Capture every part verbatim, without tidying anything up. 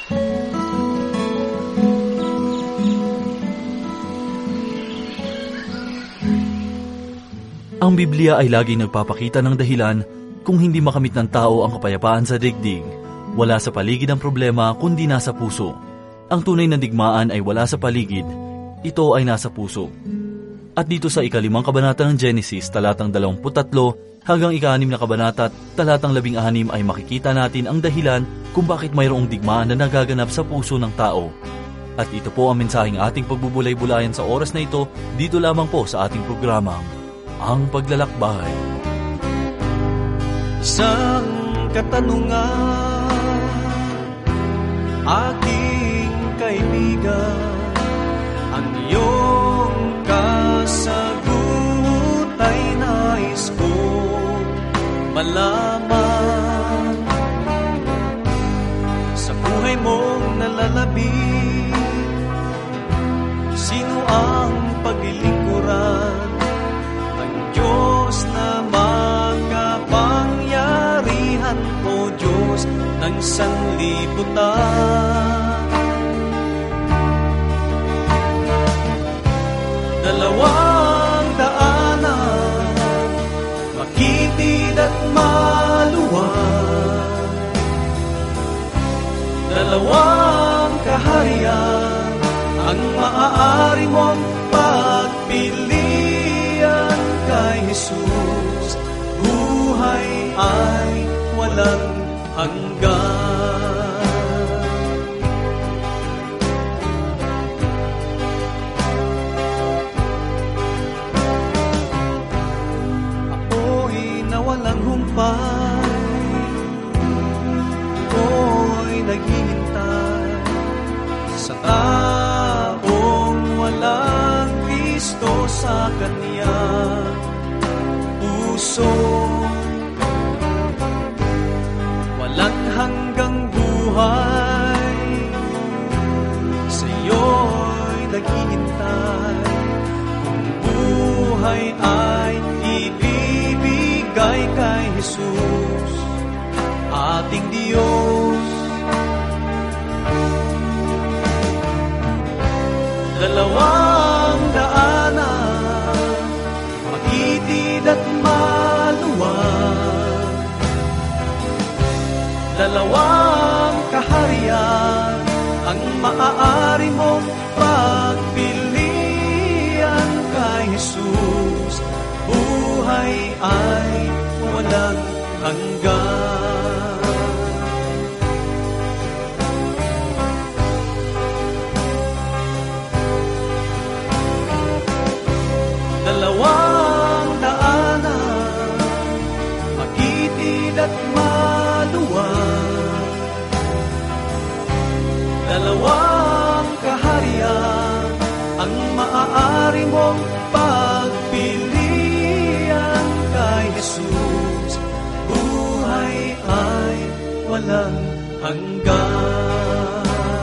Ang Biblia ay laging nagpapakita ng dahilan kung hindi makamit ng tao ang kapayapaan sa daigdig. Wala sa paligid ang problema kundi nasa puso. Ang tunay na digmaan ay wala sa paligid, ito ay nasa puso. At dito sa ikalimang kabanata ng Genesis, talatang dalawamput tatlo hanggang ikaanim na kabanata, talatang labing anim ay makikita natin ang dahilan kung bakit mayroong digmaan na nagaganap sa puso ng tao. At ito po ang mensaheng ating pagbubulay-bulayan sa oras na ito, dito lamang po sa ating programang Ang Paglalakbay. Isang katanungan, aking kaibigan, ang iyong kasagot ay nais ko malaman. Sa buhay mong nalalabi, sino ang paglilingkuran? Ang Diyos na makapangyarihan, o Diyos ng sanlibutan. Dalawang daanan, makitid at maluwag. Dalawang kaharian, ang maaari mong pagpilian. Kay Jesus, buhay ay walang hanggan. Ako'y nawalang humpay, ako'y naghihintay sa taong walang Kristo sa Kanyang puso. Walang hanggang buhay, sa'yo'y naghihintay. Kung buhay ay ibibigay kay Jesus, ating Diyos. Dalawang daanan, makitid at maluwag. Dalawang kaharian, ang maaari mong pagpilian. Kay Jesus, buhay ay walang hanggan. Dalawang daanan, makitid at maluwag. Dalawang kaharian, ang maaari mong pagpilian. Kay Jesus, buhay ay walang hanggan.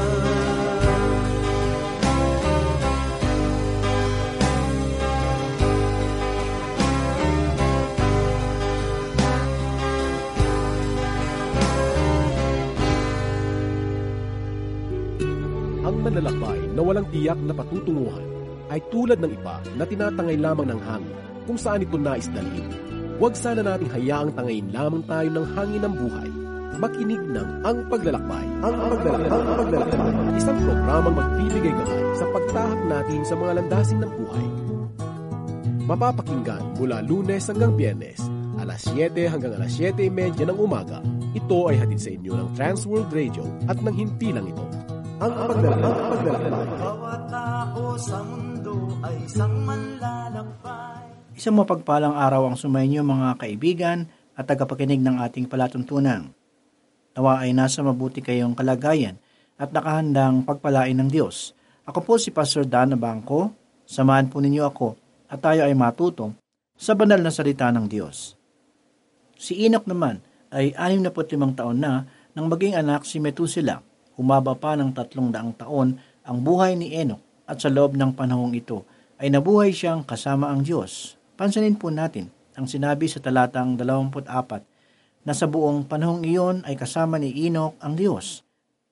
Ang manlalakbay na walang tiyak na patutunguhan ay tulad ng iba na tinatangay lamang ng hangin kung saan ito nais dalhin. Huwag sana nating hayaang tangayin lamang tayo ng hangin ng buhay. Makinig ng Ang Paglalakbay. Ang Paglalakbay. Ang Paglalakbay. Isang programang magbibigay gabay sa pagtahak natin sa mga landasin ng buhay. Mapapakinggan mula Lunes hanggang Biyernes, alas siyete hanggang alas siyete trenta ng umaga. Ito ay hatid sa inyo ng Transworld Radio at ng himpilang ito. Ang Paglalakbay. Bawat tao sa mundo ay isang manlalakbay. Isang mapagpalang araw ang sumainyo mga kaibigan at tagapakinig ng ating palatuntunan. Nawa ay nasa mabuti kayong kalagayan at nakahandang pagpalain ng Diyos. Ako po si Pastor Dan Abangco. Samahan po ninyo ako at tayo ay matuto sa banal na salita ng Diyos. Si Enoch naman ay anim na limang taon na nang maging anak si Methuselah. Humaba pa ng tatlong daang taon ang buhay ni Enoch at sa loob ng panahong ito ay nabuhay siyang kasama ang Diyos. Pansinin po natin ang sinabi sa talatang dalawamput apat na sa buong panahong iyon ay kasama ni Enoch ang Diyos.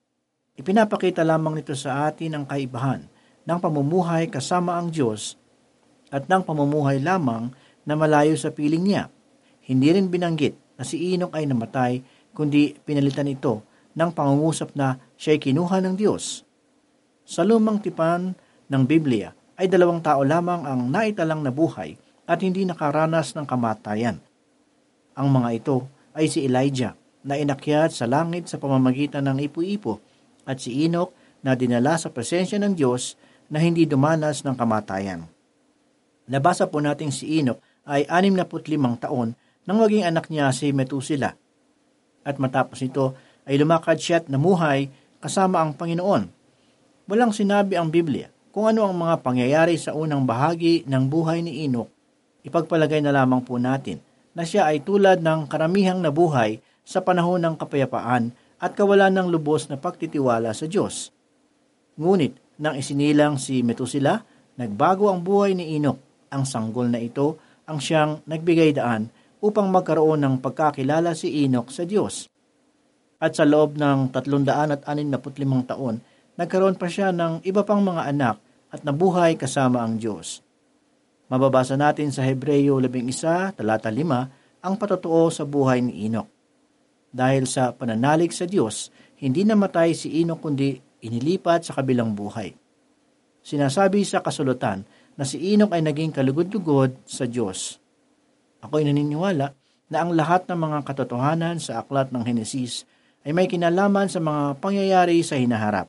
Ipinapakita lamang nito sa atin ang kaibahan ng pamumuhay kasama ang Diyos at ng pamumuhay lamang na malayo sa piling niya. Hindi rin binanggit na si Enoch ay namatay, kundi pinalitan ito ng pangungusap na siya'y kinuha ng Diyos. Sa lumang tipan ng Biblia ay dalawang tao lamang ang naitalang na buhay at hindi nakaranas ng kamatayan. Ang mga ito ay si Elijah na inakyat sa langit sa pamamagitan ng ipu-ipo at si Enoch na dinala sa presensya ng Diyos na hindi dumanas ng kamatayan. Nabasa po natin si Enoch ay anim na put limang taon nang maging anak niya si Methuselah. At matapos ito ay lumakad siya at namuhay kasama ang Panginoon. Walang sinabi ang Biblia kung ano ang mga pangyayari sa unang bahagi ng buhay ni Enoch. Ipagpalagay na lamang po natin na siya ay tulad ng karamihang nabuhay sa panahon ng kapayapaan at kawalan ng lubos na pagtitiwala sa Diyos. Ngunit nang isinilang si Methuselah, nagbago ang buhay ni Enoch. Ang sanggol na ito ang siyang nagbigay daan upang magkaroon ng pagkakilala si Enoch sa Diyos. At sa loob ng tatlong daan at anim na put limang taon, nagkaroon pa siya ng iba pang mga anak at nabuhay kasama ang Diyos. Mababasa natin sa Hebreo labing isa, talata lima, ang patotoo sa buhay ni Enoch. Dahil sa pananalig sa Diyos, hindi namatay si Enoch kundi inilipat sa kabilang buhay. Sinasabi sa kasulatan na si Enoch ay naging kalugod-lugod sa Diyos. Ako'y naniniwala na ang lahat ng mga katotohanan sa aklat ng Henesis ay may kinalaman sa mga pangyayari sa hinaharap.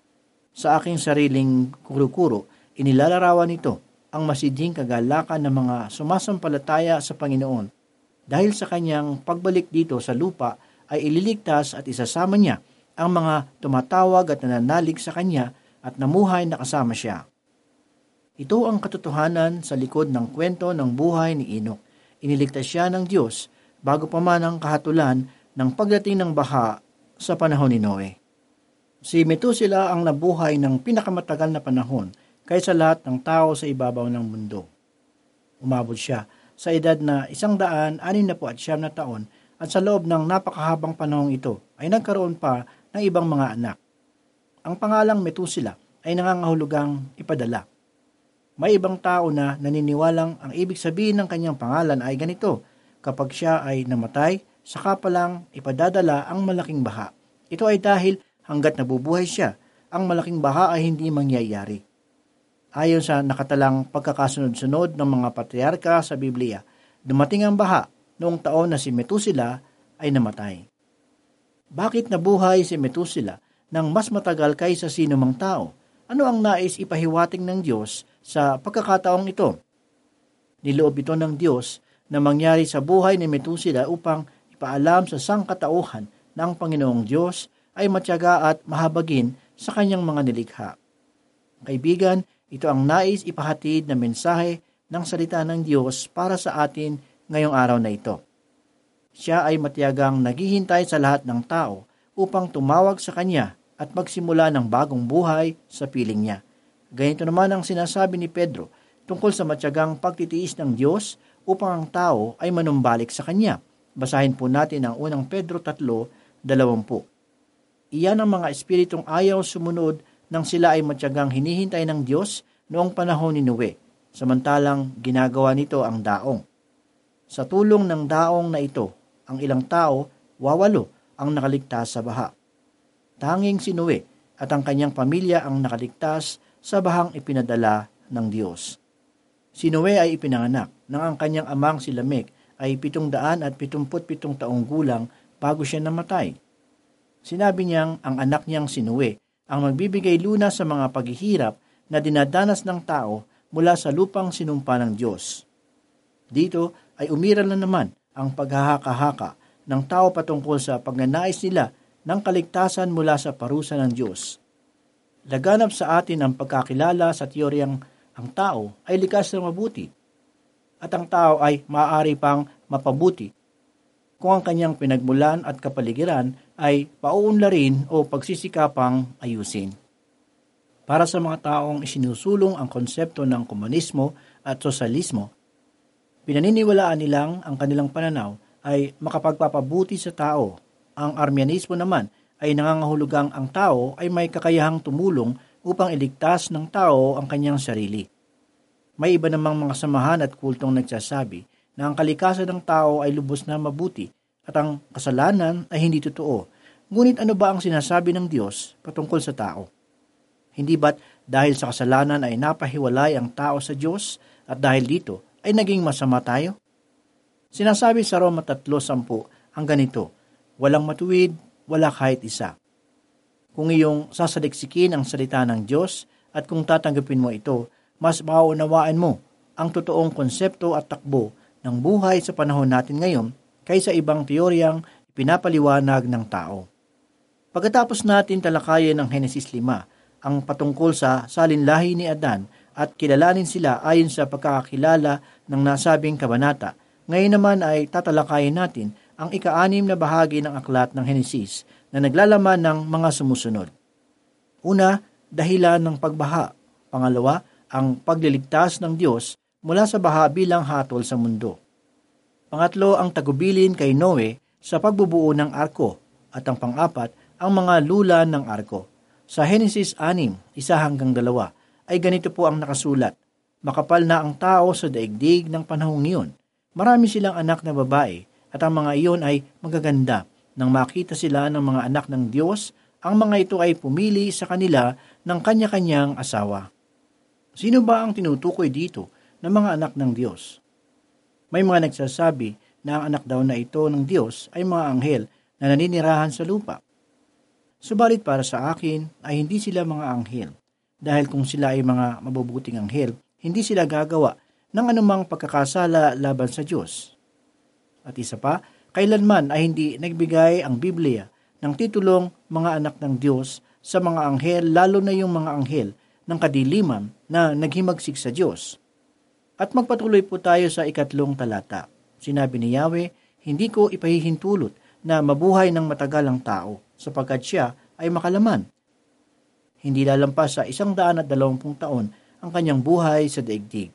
Sa aking sariling kuro-kuro, inilalarawan nito ang masidhing kagalakan ng mga sumasampalataya sa Panginoon. Dahil sa kanyang pagbalik dito sa lupa ay ililigtas at isasama niya ang mga tumatawag at nananalig sa kanya at namuhay na kasama siya. Ito ang katotohanan sa likod ng kwento ng buhay ni Enoch. Iniligtas siya ng Diyos bago pa man ang kahatulan ng pagdating ng baha sa panahon ni Noe. Si Methuselah ang nabuhay ng pinakamatagal na panahon kaysa lahat ng tao sa ibabaw ng mundo. Umabot siya sa edad na isang daan anim na po at siyam na taon at sa loob ng napakahabang panahong ito ay nagkaroon pa ng ibang mga anak. Ang pangalang Methuselah ay nangangahulugang ipadala. May ibang tao na naniniwalang ang ibig sabihin ng kanyang pangalan ay ganito: kapag siya ay namatay, saka pa lang ipadadala ang malaking baha. Ito ay dahil hanggat nabubuhay siya, ang malaking baha ay hindi mangyayari. Ayon sa nakatalang pagkakasunod-sunod ng mga patriarka sa Biblia, dumating ang baha noong taon na si Methuselah ay namatay. Bakit nabuhay si Methuselah nang mas matagal kaysa sinumang tao? Ano ang nais ipahiwating ng Diyos sa pagkakataong ito? Niloob ito ng Diyos na mangyari sa buhay ni Methuselah upang ipaalam sa sangkatauhan na ang Panginoong Diyos ay matyaga at mahabagin sa kanyang mga nilikha. Kaibigan, ito ang nais ipahatid na mensahe ng salita ng Diyos para sa atin ngayong araw na ito. Siya ay matiyagang naghihintay sa lahat ng tao upang tumawag sa Kanya at magsimula ng bagong buhay sa piling niya. Ganito naman ang sinasabi ni Pedro tungkol sa matyagang pagtitiis ng Diyos upang ang tao ay manumbalik sa Kanya. Basahin po natin ang unang Pedro three twenty. Iyan ang mga espiritong ayaw sumunod nang sila ay matyagang hinihintay ng Diyos noong panahon ni Noe, samantalang ginagawa nito ang daong. Sa tulong ng daong na ito, ang ilang tao, wawalo, ang nakaligtas sa baha. Tanging si Noe at ang kanyang pamilya ang nakaligtas sa bahang ipinadala ng Diyos. Si Noe ay ipinanganak nang ang kanyang amang si Lamech ay pitong daan at pitumput pitong taong gulang bago siya namatay. Sinabi niyang ang anak niyang si Noe ang magbibigay lunas sa mga paghihirap na dinadanas ng tao mula sa lupang sinumpa ng Diyos. Dito ay umiral na naman ang paghahaka-haka ng tao patungkol sa pagnanais nila ng kaligtasan mula sa parusa ng Diyos. Laganap sa atin ang pagkakilala sa teoryang ang tao ay likas na mabuti at ang tao ay maaari pang mapabuti kung ang kanyang pinagmulan at kapaligiran ay pauunlarin o pagsisikapang ayusin. Para sa mga taong isinusulong ang konsepto ng komunismo at sosyalismo, pinaniniwalaan nilang ang kanilang pananaw ay makapagpapabuti sa tao. Ang Armyanismo naman ay nangangahulugang ang tao ay may kakayahang tumulong upang iligtas ng tao ang kanyang sarili. May iba namang mga samahan at kultong nagsasabi na ang kalikasan ng tao ay lubos na mabuti at ang kasalanan ay hindi totoo. Ngunit ano ba ang sinasabi ng Diyos patungkol sa tao? Hindi ba't dahil sa kasalanan ay napahiwalay ang tao sa Diyos at dahil dito ay naging masama tayo? Sinasabi sa Roma three ten ang ganito, walang matuwid, wala kahit isa. Kung iyong sasaliksikin ang salita ng Diyos at kung tatanggapin mo ito, mas mauunawaan mo ang totoong konsepto at takbo ng buhay sa panahon natin ngayon kaysa ibang teoryang pinapaliwanag ng tao. Pagkatapos natin talakayin ng Henesis five, ang patungkol sa salinlahi ni Adan at kilalanin sila ayon sa pagkakakilala ng nasabing kabanata, ngayon naman ay tatalakayin natin ang ika-anim na bahagi ng aklat ng Henesis na naglalaman ng mga sumusunod. Una, dahilan ng pagbaha. Pangalawa, ang pagliligtas ng Diyos mula sa baha bilang hatol sa mundo. Pangatlo, ang tagubilin kay Noe sa pagbubuo ng arko. At ang pang-apat, ang mga lula ng arko. Sa Henesis six, isa hanggang dalawa, ay ganito po ang nakasulat. Makapal na ang tao sa daigdig ng panahong iyon. Marami silang anak na babae at ang mga iyon ay magaganda. Nang makita sila ng mga anak ng Diyos, ang mga ito ay pumili sa kanila ng kanya-kanyang asawa. Sino ba ang tinutukoy dito ng mga anak ng Diyos? May mga nagsasabi na ang anak daw na ito ng Diyos ay mga anghel na naninirahan sa lupa. Subalit para sa akin ay hindi sila mga anghel, dahil kung sila ay mga mabubuting anghel, hindi sila gagawa ng anumang pagkakasala laban sa Diyos. At isa pa, kailanman ay hindi nagbigay ang Biblia ng titulong mga anak ng Diyos sa mga anghel, lalo na yung mga anghel ng kadiliman na naghimagsik sa Diyos. At magpatuloy po tayo sa ikatlong talata. Sinabi ni Yahweh, hindi ko ipahihintulot na mabuhay ng matagal ang tao, sapagkat siya ay makalaman. Hindi lalampas sa isang daan at dalawampung taon ang kanyang buhay sa daigdig.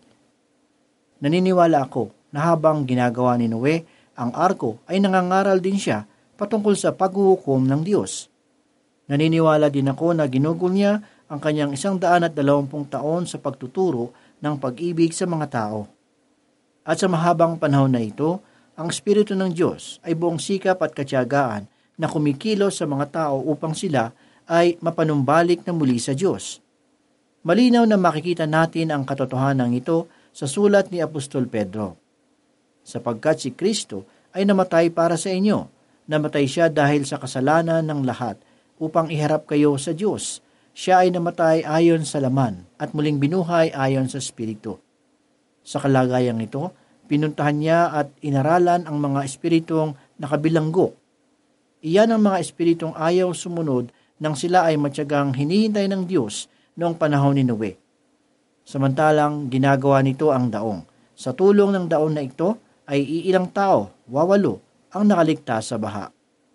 Naniniwala ako na habang ginagawa ni Noe ang arko ay nangangaral din siya patungkol sa paghuhukom ng Diyos. Naniniwala din ako na ginugol niya ang kanyang isang daan at dalawampung taon sa pagtuturo ng pag-ibig sa mga tao. At sa mahabang panahon na ito, ang Espiritu ng Diyos ay buong sikap at katiyagaan na kumikilos sa mga tao upang sila ay mapanumbalik na muli sa Diyos. Malinaw na makikita natin ang katotohanan ito sa sulat ni Apostol Pedro. Sapagkat si Kristo ay namatay para sa inyo, namatay siya dahil sa kasalanan ng lahat upang iharap kayo sa Diyos. Siya ay namatay ayon sa laman at muling binuhay ayon sa Espiritu. Sa kalagayang ito, pinuntahan niya at inaralan ang mga espiritong nakabilanggo. Iyan ang mga espiritong ayaw sumunod nang sila ay matyagang hinihintay ng Diyos noong panahon ni Noe. Samantalang ginagawa nito ang daong. Sa tulong ng daon na ito ay iilang tao, wawalo, ang nakaligtas sa baha.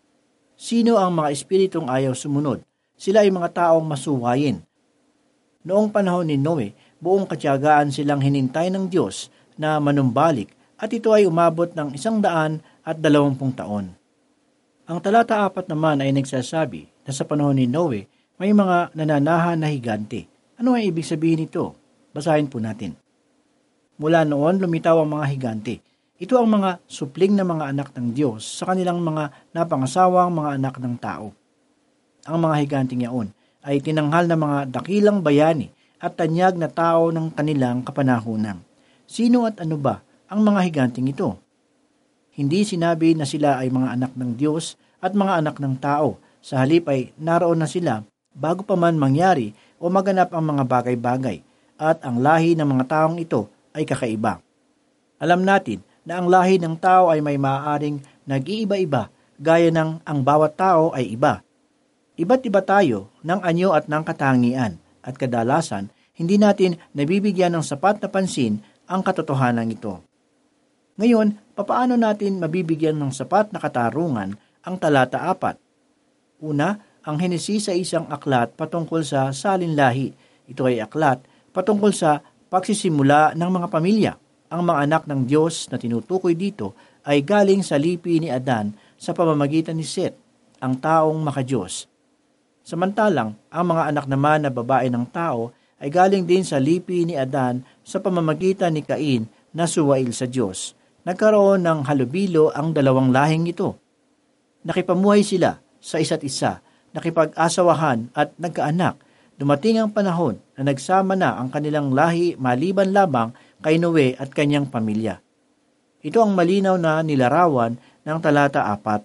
Sino ang mga espiritong ayaw sumunod? Sila ay mga taong masuwayin. Noong panahon ni Noe, buong katiyagaan silang hinintay ng Diyos na manumbalik at ito ay umabot ng isang daan at dalawampung taon. Ang talata apat naman ay nagsasabi na sa panahon ni Noe may mga nananahan na higante. Ano ay ibig sabihin nito? Basahin po natin. Mula noon lumitaw ang mga higante. Ito ang mga supling na mga anak ng Diyos sa kanilang mga napangasawang mga anak ng tao. Ang mga higanting yaon ay tinanghal na mga dakilang bayani at tanyag na tao ng kanilang kapanahunan. Sino at ano ba ang mga higanting ito? Hindi sinabi na sila ay mga anak ng Diyos at mga anak ng tao. Sa halip ay naroon na sila bago pa man mangyari o maganap ang mga bagay-bagay at ang lahi ng mga taong ito ay kakaiba. Alam natin na ang lahi ng tao ay may maaaring nag-iiba-iba gaya ng ang bawat tao ay iba. Iba't iba tayo ng anyo at ng katangian at kadalasan hindi natin nabibigyan ng sapat na pansin ang katotohanan ito. Ngayon, papaano natin mabibigyan ng sapat na katarungan ang talata apat? Una, ang Henesis ay isang aklat patungkol sa salinlahi. Ito ay aklat patungkol sa pagsisimula ng mga pamilya. Ang mga anak ng Diyos na tinutukoy dito ay galing sa lipi ni Adan sa pamamagitan ni Seth. ang taong makadiyos. Samantalang, ang mga anak naman na babae ng tao ay galing din sa lipi ni Adan sa pamamagitan ni Cain na suwail sa Diyos. Nagkaroon ng halubilo ang dalawang lahing ito. Nakipamuhay sila sa isa't isa, nakipag-asawahan at nagkaanak. Dumating ang panahon na nagsama na ang kanilang lahi maliban lamang kay Noe at kanyang pamilya. Ito ang malinaw na nilarawan ng talata apat.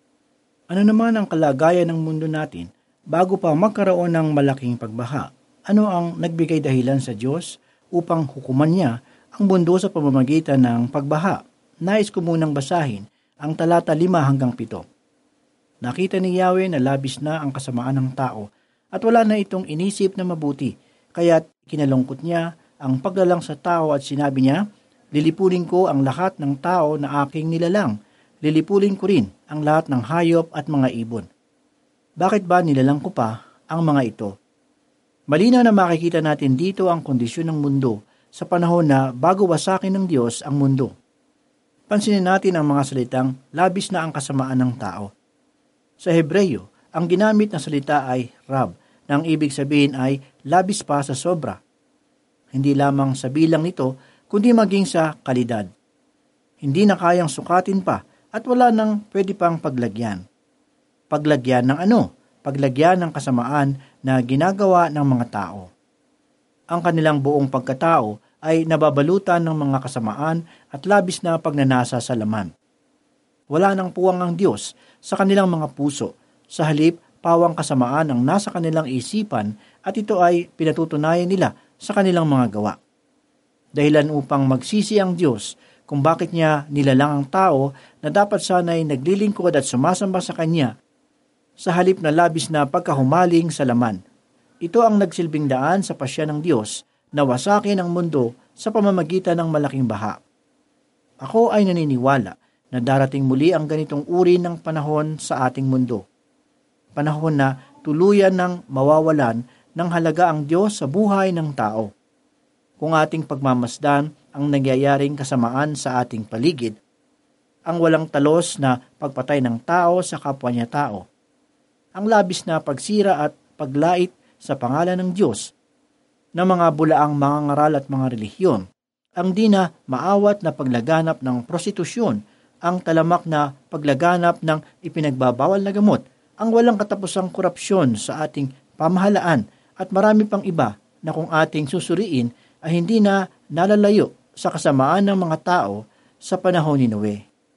Ano naman ang kalagayan ng mundo natin bago pa magkaroon ng malaking pagbaha? Ano ang nagbigay dahilan sa Diyos upang hukuman niya ang mundo sa pamamagitan ng pagbaha? Nais ko munang basahin ang talata lima hanggang pito. Nakita ni Yahweh na labis na ang kasamaan ng tao at wala na itong inisip na mabuti, kaya't kinalungkot niya ang paglalang sa tao at sinabi niya, lilipunin ko ang lahat ng tao na aking nilalang, lilipulin ko rin ang lahat ng hayop at mga ibon. Bakit ba nilalang ko pa ang mga ito? Malinaw na makikita natin dito ang kondisyon ng mundo sa panahon na bago wasakin ng Diyos ang mundo. Pansinin natin ang mga salitang labis na ang kasamaan ng tao. Sa Hebreyo, ang ginamit na salita ay rab, na ang ibig sabihin ay labis pa sa sobra. Hindi lamang sa bilang nito, kundi maging sa kalidad. Hindi na kayang sukatin pa at wala nang pwede pang paglagyan. Paglagyan ng ano? Paglagyan ng kasamaan na ginagawa ng mga tao. Ang kanilang buong pagkatao ay nababalutan ng mga kasamaan at labis na pagnanasa sa laman. Wala nang puwang ang Diyos sa kanilang mga puso. Sa halip, pawang kasamaan ang nasa kanilang isipan at ito ay pinatutunayan nila sa kanilang mga gawa. Dahilan upang magsisi ang Diyos kung bakit niya nilalang ang tao na dapat sana'y naglilingkod at sumasamba sa Kanya sa halip na labis na pagkahumaling sa laman. Ito ang nagsilbing daan sa pasya ng Diyos na wasakin ang mundo sa pamamagitan ng malaking baha. Ako ay naniniwala na darating muli ang ganitong uri ng panahon sa ating mundo. Panahon na tuluyan ng mawawalan ng halaga ang Diyos sa buhay ng tao. Kung ating pagmamasdan ang nangyayaring kasamaan sa ating paligid, ang walang talos na pagpatay ng tao sa kapwa niya tao, ang labis na pagsira at paglait sa pangalan ng Diyos ng mga bulaang mga ngaral at mga relihiyon, ang di na maawat na paglaganap ng prostitusyon, ang talamak na paglaganap ng ipinagbabawal na gamot, ang walang katapusang korupsyon sa ating pamahalaan at marami pang iba na kung ating susuriin ay hindi na nalalayo sa kasamaan ng mga tao sa panahon ni Noe.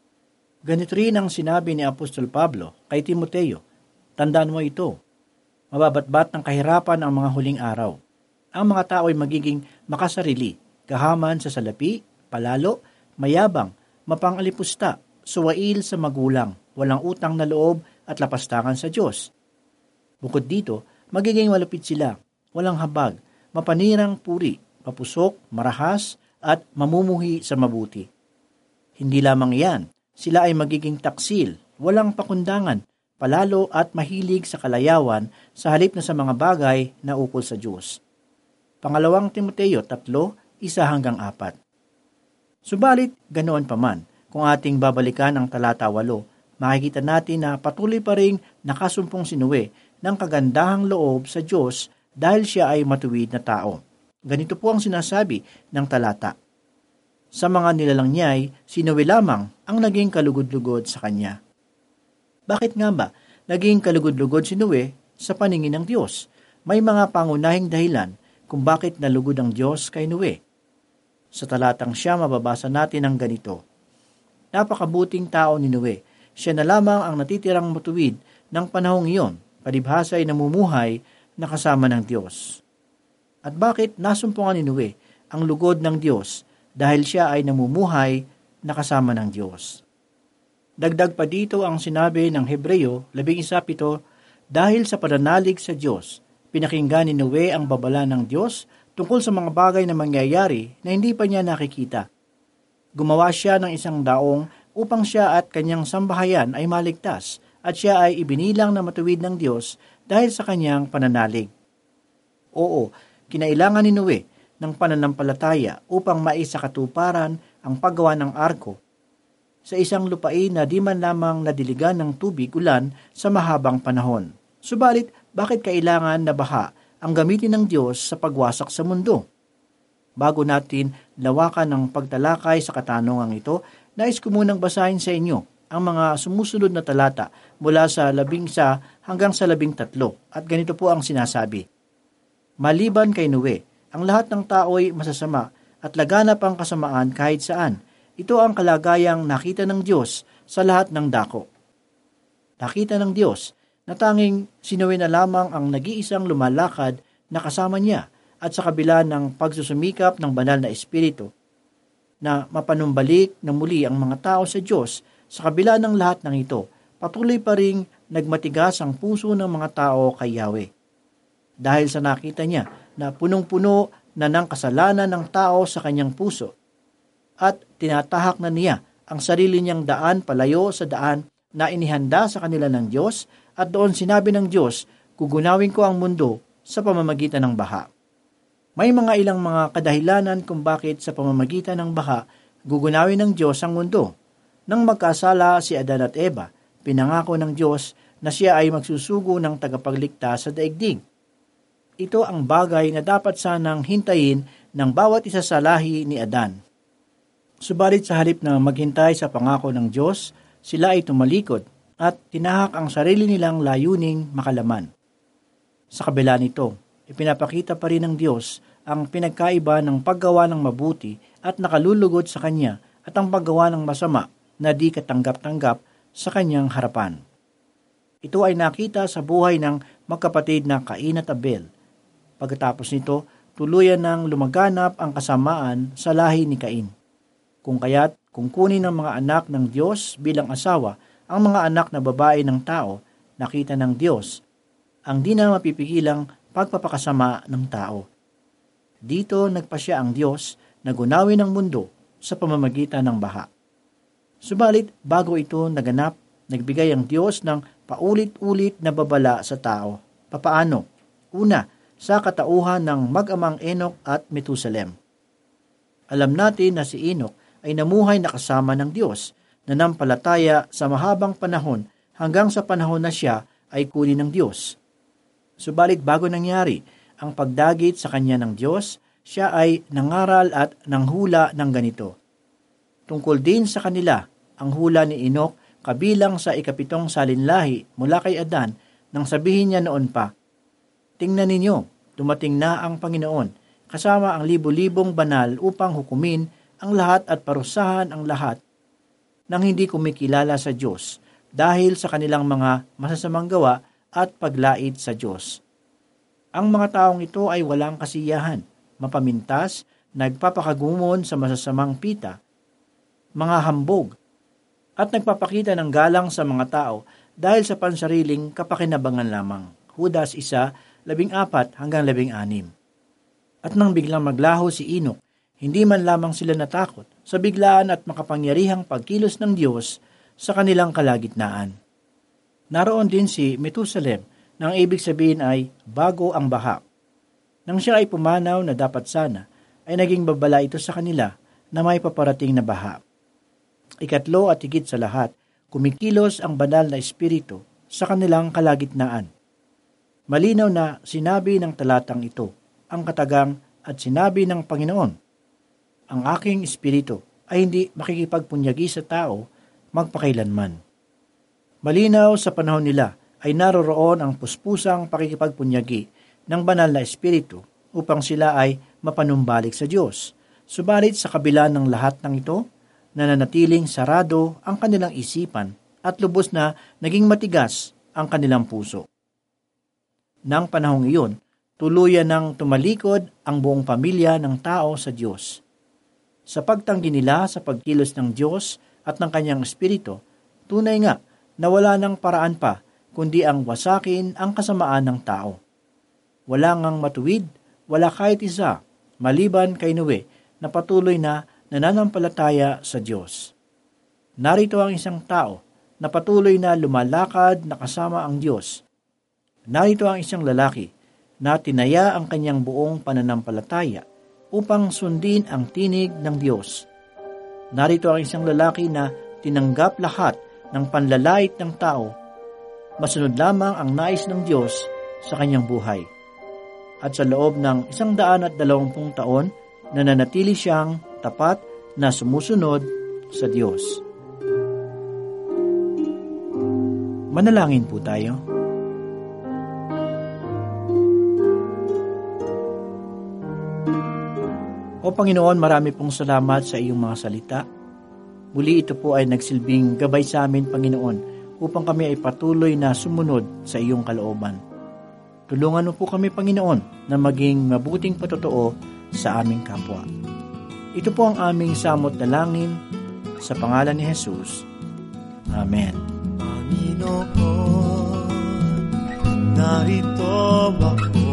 Ganito rin ang sinabi ni Apostol Pablo kay Timoteo, tandaan mo ito, mababatbat ng kahirapan ang mga huling araw. Ang mga tao ay magiging makasarili, kahaman sa salapi, palalo, mayabang, mapangalipusta, suwail sa magulang, walang utang na loob at lapastangan sa Diyos. Bukod dito, magiging malupit sila, walang habag, mapanirang puri, papusok, marahas, at mamumuhi sa mabuti. Hindi lamang yan, sila ay magiging taksil, walang pakundangan, palalo at mahilig sa kalayawan sa halip na sa mga bagay na ukol sa Diyos. Pangalawang Timoteo tatlo, isa hanggang apat. Subalit, ganoon pa man, kung ating babalikan ang talata walo, makikita natin na patuloy pa ring nakasumpong si Noe ng kagandahang loob sa Diyos dahil siya ay matuwid na tao. Ganito po ang sinasabi ng talata. Sa mga nilalang niya'y si Noe lamang ang naging kalugod-lugod sa kanya. Bakit nga ba naging kalugod-lugod si Noe sa paningin ng Diyos? May mga pangunahing dahilan kung bakit nalugod ang Diyos kay Noe. Sa talatang siya mababasa natin ang ganito. Napakabuting tao ni Noe. Siya na lamang ang natitirang matuwid ng panahong iyon, palibhasa ay namumuhay na kasama ng Diyos. At bakit nasumpungan ni Noe ang lugod ng Diyos dahil siya ay namumuhay na kasama ng Diyos? Dagdag pa dito ang sinabi ng Hebreyo labing isa pito, dahil sa pananalig sa Diyos, pinakinggan ni Noe ang babala ng Diyos tungkol sa mga bagay na mangyayari na hindi pa niya nakikita. Gumawa siya ng isang daong upang siya at kanyang sambahayan ay maligtas at siya ay ibinilang na matuwid ng Diyos dahil sa kanyang pananalig. Oo, kinailangan ni Noe ng pananampalataya upang maisakatuparan ang paggawa ng arko. sa isang lupain na di man lamang nadiligan ng tubig ulan sa mahabang panahon. Subalit, bakit kailangan na baha ang gamitin ng Diyos sa pagwasak sa mundo? Bago natin lawakan ng pagtalakay sa katanungang ito, nais ko munang basahin sa inyo ang mga sumusunod na talata mula sa labing sa hanggang sa labing tatlo. At ganito po ang sinasabi. Maliban kay Noe, ang lahat ng tao'y masasama at laganap ang kasamaan kahit saan. Ito ang kalagayang nakita ng Diyos sa lahat ng dako. Nakita ng Diyos na tanging si Noe na lamang ang nag-iisang lumalakad na kasama niya at sa kabila ng pagsusumikap ng banal na espiritu na mapanumbalik na muli ang mga tao sa Diyos, sa kabila ng lahat ng ito, patuloy pa ring nagmatigas ang puso ng mga tao kay Yahweh. Dahil sa nakita niya na punong-puno na ng kasalanan ng tao sa kanyang puso, at tinatahak na niya ang sarili niyang daan palayo sa daan na inihanda sa kanila ng Diyos, at doon sinabi ng Diyos, gugunawin ko ang mundo sa pamamagitan ng baha. May mga ilang mga kadahilanan kung bakit sa pamamagitan ng baha, gugunawin ng Diyos ang mundo. Nang magkasala si Adan at Eva, pinangako ng Diyos na siya ay magsusugo ng tagapagligtas sa daigdig. Ito ang bagay na dapat sanang hintayin ng bawat isa sa lahi ni Adan. Subalit sa halip na maghintay sa pangako ng Diyos, sila ay tumalikod at tinahak ang sarili nilang layuning makalaman. Sa kabila nito, ipinapakita pa rin ng Diyos ang pinagkaiba ng paggawa ng mabuti at nakalulugod sa Kanya at ang paggawa ng masama na di katanggap-tanggap sa Kanyang harapan. Ito ay nakita sa buhay ng magkapatid na Cain at Abel. Pagkatapos nito, tuluyan ng lumaganap ang kasamaan sa lahi ni Cain. Kung kaya't kung kunin ng mga anak ng Diyos bilang asawa ang mga anak na babae ng tao, nakita ng Diyos ang di na mapipigilang pagpapakasama ng tao. Dito nagpasya ang Diyos na gunawin ang mundo sa pamamagitan ng baha. Subalit bago ito naganap, nagbigay ang Diyos ng paulit-ulit na babala sa tao. Papaano? Una, sa katauhan ng mag-amang Enoch at Methusalem. Alam natin na si Enoch ay namuhay na kasama ng Diyos, na nampalataya sa mahabang panahon hanggang sa panahon na siya ay kunin ng Diyos. Subalit bago nangyari ang pagdagit sa kanya ng Diyos, siya ay nangaral at nanghula ng ganito. Tungkol din sa kanila, ang hula ni Enoch kabilang sa ikapitong salinlahi mula kay Adan, nang sabihin niya noon pa, tingnan ninyo, dumating na ang Panginoon, kasama ang libo-libong banal upang hukumin ang lahat at parusahan ang lahat nang hindi kumikilala sa Diyos dahil sa kanilang mga masasamang gawa at paglait sa Diyos. Ang mga taong ito ay walang kasiyahan, mapamintas, nagpapakagumon sa masasamang pita, mga hambog, at nagpapakita ng galang sa mga tao dahil sa pansariling kapakinabangan lamang. Judas isa, labing apat hanggang labing anim. At nang biglang maglaho si Enoch, hindi man lamang sila natakot sa biglaan at makapangyarihang pagkilos ng Diyos sa kanilang kalagitnaan. Naroon din si Methusalem, na ang ibig sabihin ay bago ang baha. Nang siya ay pumanaw na dapat sana, ay naging babala ito sa kanila na may paparating na baha. Ikatlo at higit sa lahat, kumikilos ang banal na espiritu sa kanilang kalagitnaan. Malinaw na sinabi ng talatang ito, ang katagang at sinabi ng Panginoon, ang aking espiritu ay hindi makikipagpunyagi sa tao magpakailanman. Malinaw sa panahon nila ay naroroon ang puspusang pakikipagpunyagi ng banal na espiritu upang sila ay mapanumbalik sa Diyos. Subalit sa kabila ng lahat ng ito, nananatiling sarado ang kanilang isipan at lubos na naging matigas ang kanilang puso. Nang panahong iyon, tuluyan ng tumalikod ang buong pamilya ng tao sa Diyos. Sa pagtanggi nila sa pagkilos ng Diyos at ng kanyang espiritu, tunay nga na wala ng paraan pa kundi ang wasakin ang kasamaan ng tao. Wala ngang matuwid, wala kahit isa, maliban kay Noe na patuloy na nananampalataya sa Diyos. Narito ang isang tao na patuloy na lumalakad na kasama ang Diyos. Narito ang isang lalaki na tinaya ang kanyang buong pananampalataya upang sundin ang tinig ng Diyos. Narito ang isang lalaki na tinanggap lahat ng panlalait ng tao. Masunod lamang ang nais ng Diyos sa kanyang buhay. At sa loob ng isang daan at dalawampung taon, nananatili siyang tapat na sumusunod sa Diyos. Manalangin po tayo. O Panginoon, marami pong salamat sa iyong mga salita. Muli ito po ay nagsilbing gabay sa amin, Panginoon, upang kami ay patuloy na sumunod sa iyong kalooban. Tulungan mo po kami, Panginoon, na maging mabuting patotoo sa aming kapwa. Ito po ang aming samot dalangin sa pangalan ni Jesus. Amen. Panginoon, narito ako,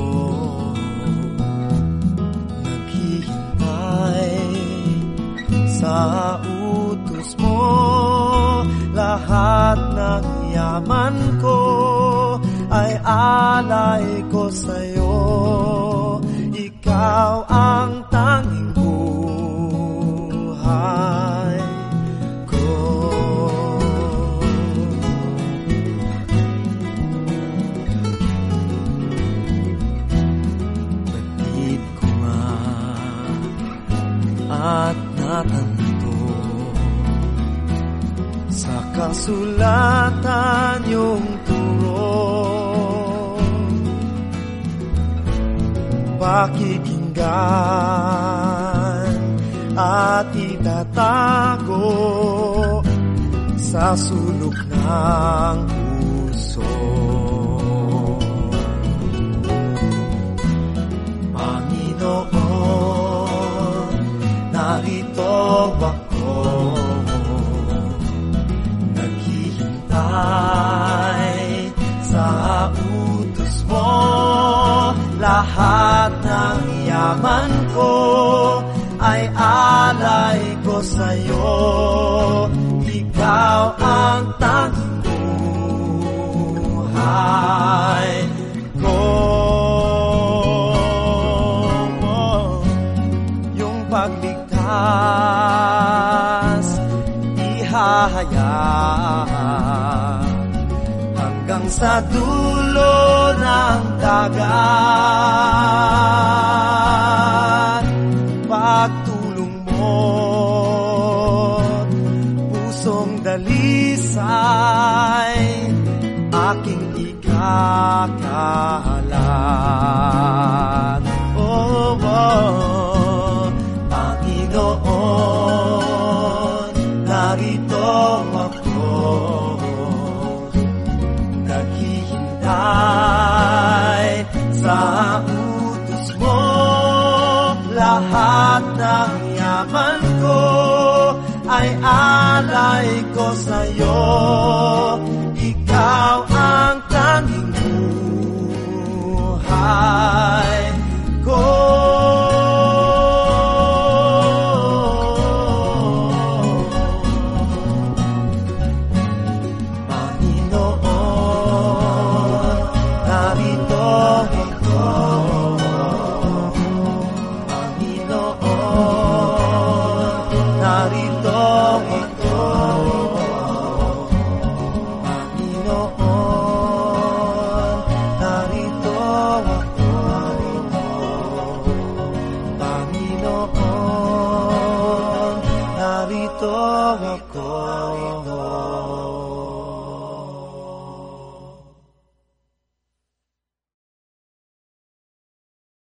naghihintay sa utos mo, lahat ng yaman ko ay alay ko sa'yo. Ikaw ang tanging buhay ko. Batid ko nga at natanto sa kasulatan yung pakikinggan at itatago sa sulok ng puso. Panginoon, narito ako, naghihintay sa utos mo. Lahat ng yaman ko ay alay ko sa'yo. Ikaw ang tanging buhay ko. Yung pagligtas ihahayag hanggang sa dulo ng dagat. Pagtulong mo, pusong dalisay, aking ikakalat. Oh, oh, Panginoon, narito ako, naghihintay sa utos mo. Lahat ng yaman ko ay alay ko sa'yo.